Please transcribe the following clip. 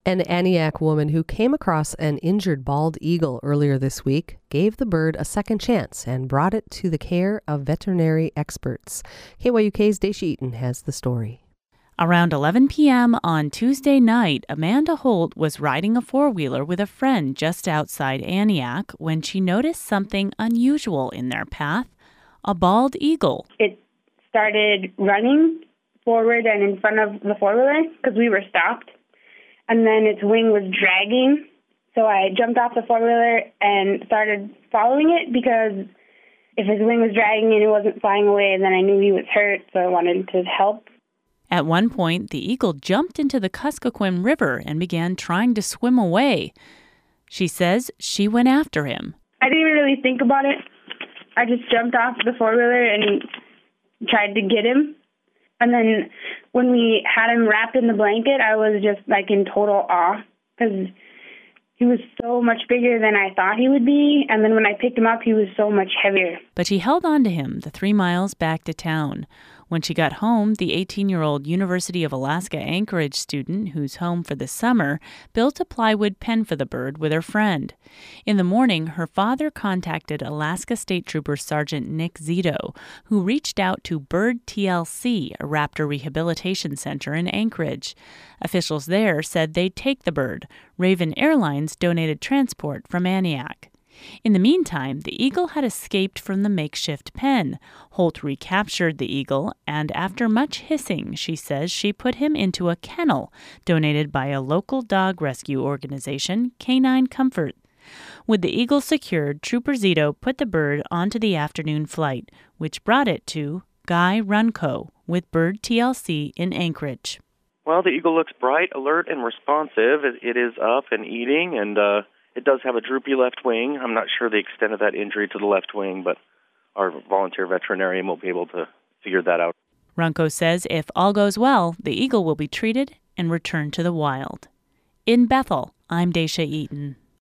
An Aniak woman who came across an injured bald eagle earlier this week gave the bird a second chance and brought it to the care of veterinary experts. KYUK's Daisha Eaton has the story. Around 11 p.m. on Tuesday night, Amanda Holt was riding a four-wheeler with a friend just outside Aniak when she noticed something unusual in their path, a bald eagle. It started running forward and in front of the four-wheeler because we were stopped. And then its wing was dragging. So I jumped off the four-wheeler and started following it because if his wing was dragging and it wasn't flying away, then I knew he was hurt, so I wanted to help. At one point, the eagle jumped into the Kuskokwim River and began trying to swim away. She says she went after him. I didn't even really think about it. I just jumped off the four-wheeler and tried to get him. And then when we had him wrapped in the blanket, I was just like in total awe because he was so much bigger than I thought he would be. And then when I picked him up, he was so much heavier. But she held on to him the 3 miles back to town. When she got home, the 18-year-old University of Alaska Anchorage student, who's home for the summer, built a plywood pen for the bird with her friend. In the morning, her father contacted Alaska State Trooper Sergeant Nick Zito, who reached out to Bird TLC, a raptor rehabilitation center in Anchorage. Officials there said they'd take the bird. Raven Airlines donated transport from Aniak. In the meantime, the eagle had escaped from the makeshift pen. Holt recaptured the eagle, and after much hissing, she says she put him into a kennel donated by a local dog rescue organization, Canine Comfort. With the eagle secured, Trooper Zito put the bird onto the afternoon flight, which brought it to Guy Runco with Bird TLC in Anchorage. Well, the eagle looks bright, alert, and responsive. It is up and eating, and it does have a droopy left wing. I'm not sure the extent of that injury to the left wing, but our volunteer veterinarian will be able to figure that out. Runco says if all goes well, the eagle will be treated and returned to the wild. In Bethel, I'm Daisha Eaton.